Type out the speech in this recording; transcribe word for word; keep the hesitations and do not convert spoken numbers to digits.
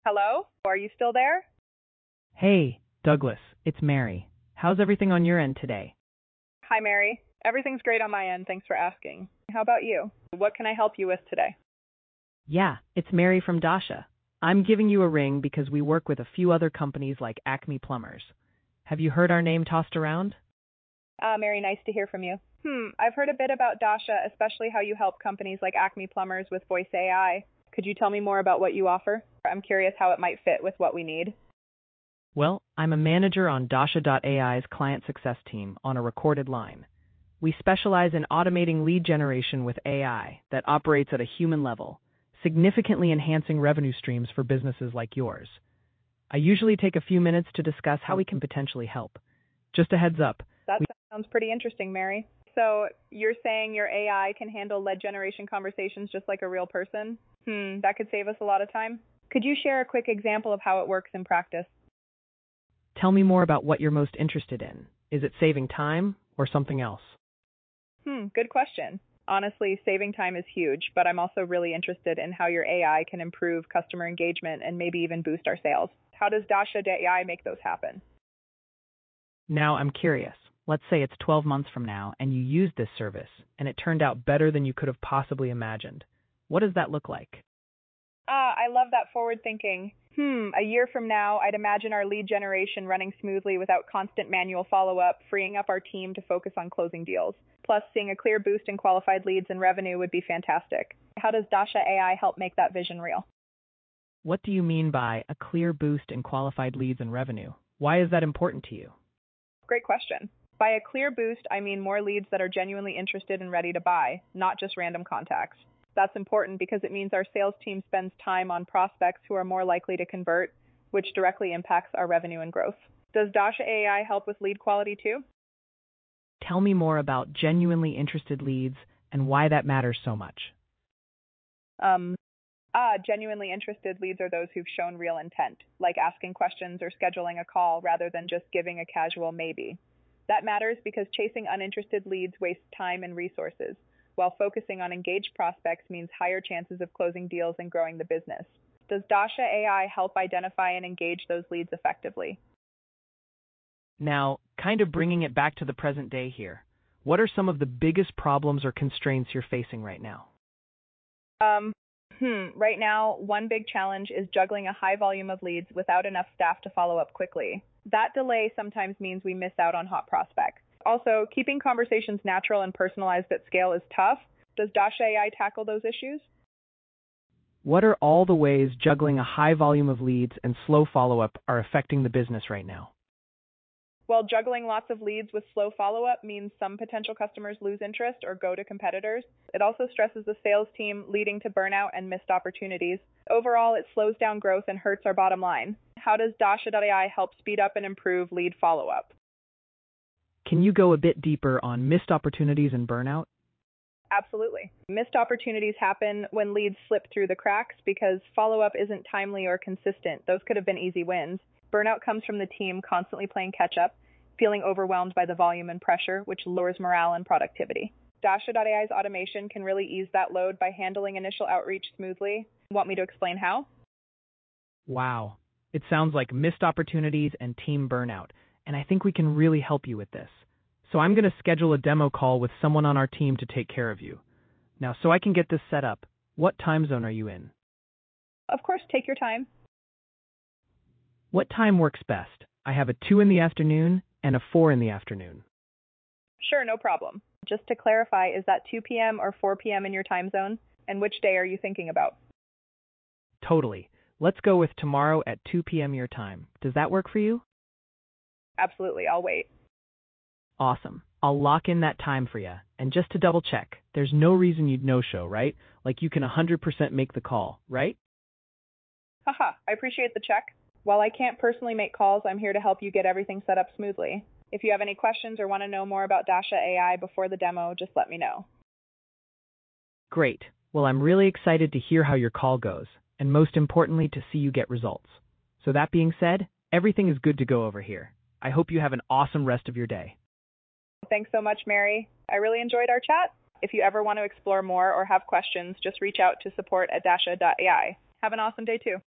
Hello? Are you still there? Hey, Douglas, it's Mary. How's everything on your end today? Hi, Mary. Everything's great on my end. Thanks for asking. How about you? What can I help you with today? Yeah, it's Mary from Dasha. I'm giving you a ring because we work with a few other companies like Acme Plumbers. Have you heard our name tossed around? Ah, Mary, nice to hear from you. Hmm, I've heard a bit about Dasha, especially how you help companies like Acme Plumbers with voice A I. Could you tell me more about what you offer? I'm curious how it might fit with what we need. Well, I'm a manager on Dasha dot A I's client success team on a recorded line. We specialize in automating lead generation with A I that operates at a human level, significantly enhancing revenue streams for businesses like yours. I usually take a few minutes to discuss how we can potentially help. Just a heads up, That we sounds pretty interesting, Mary. So you're saying your A I can handle lead generation conversations just like a real person? Hmm, that could save us a lot of time. Could you share a quick example of how it works in practice? tell me more about what you're most interested in. Is it saving time or something else? Hmm, good question. Honestly, saving time is huge, but I'm also really interested in how your A I can improve customer engagement and maybe even boost our sales. How does Dasha dot A I make those happen? Now I'm curious. Let's say it's twelve months from now and you used this service and it turned out better than you could have possibly imagined. What does that look like? Ah, I love that forward thinking. Hmm, a year from now, I'd imagine our lead generation running smoothly without constant manual follow-up, freeing up our team to focus on closing deals. Plus, seeing a clear boost in qualified leads and revenue would be fantastic. How does Dasha A I help make that vision real? What do you mean by a clear boost in qualified leads and revenue? Why is that important to you? Great question. By a clear boost, I mean more leads that are genuinely interested and ready to buy, not just random contacts. That's important because it means our sales team spends time on prospects who are more likely to convert, which directly impacts our revenue and growth. Does Dasha A I help with lead quality too? Tell me more about genuinely interested leads and why that matters so much. Um, ah, genuinely interested leads are those who've shown real intent, like asking questions or scheduling a call rather than just giving a casual maybe. That matters because chasing uninterested leads wastes time and resources, while focusing on engaged prospects means higher chances of closing deals and growing the business. Does Dasha A I help identify and engage those leads effectively? Now, kind of bringing it back to the present day here, what are some of the biggest problems or constraints you're facing right now? Um, hmm, right now, one big challenge is juggling a high volume of leads without enough staff to follow up quickly. That delay sometimes means we miss out on hot prospects. Also, keeping conversations natural and personalized at scale is tough. Does Dasha A I tackle those issues? What are all the ways juggling a high volume of leads and slow follow-up are affecting the business right now? While juggling lots of leads with slow follow-up means some potential customers lose interest or go to competitors, it also stresses the sales team, leading to burnout and missed opportunities. Overall, it slows down growth and hurts our bottom line. How does Dasha dot A I help speed up and improve lead follow-up? Can you go a bit deeper on missed opportunities and burnout? Absolutely. Missed opportunities happen when leads slip through the cracks because follow-up isn't timely or consistent. Those could have been easy wins. Burnout comes from the team constantly playing catch-up, feeling overwhelmed by the volume and pressure, which lowers morale and productivity. Dasha dot A I's automation can really ease that load by handling initial outreach smoothly. Want me to explain how? Wow. It sounds like missed opportunities and team burnout, and I think we can really help you with this. So I'm going to schedule a demo call with someone on our team to take care of you. Now, so I can get this set up, what time zone are you in? Of course, take your time. What time works best? I have a two in the afternoon and a four in the afternoon. Sure, no problem. Just to clarify, is that two p.m. or four p.m. in your time zone? And which day are you thinking about? Totally. Let's go with tomorrow at two p.m. your time. Does that work for you? Absolutely, I'll wait. Awesome. I'll lock in that time for you. And just to double check, there's no reason you'd no-show, right? Like you can one hundred percent make the call, right? Haha, I appreciate the check. While I can't personally make calls, I'm here to help you get everything set up smoothly. If you have any questions or want to know more about Dasha A I before the demo, just let me know. Great. Well, I'm really excited to hear how your call goes, and most importantly, to see you get results. So that being said, everything is good to go over here. I hope you have an awesome rest of your day. Thanks so much, Mary. I really enjoyed our chat. If you ever want to explore more or have questions, just reach out to support at Dasha dot A I. Have an awesome day too.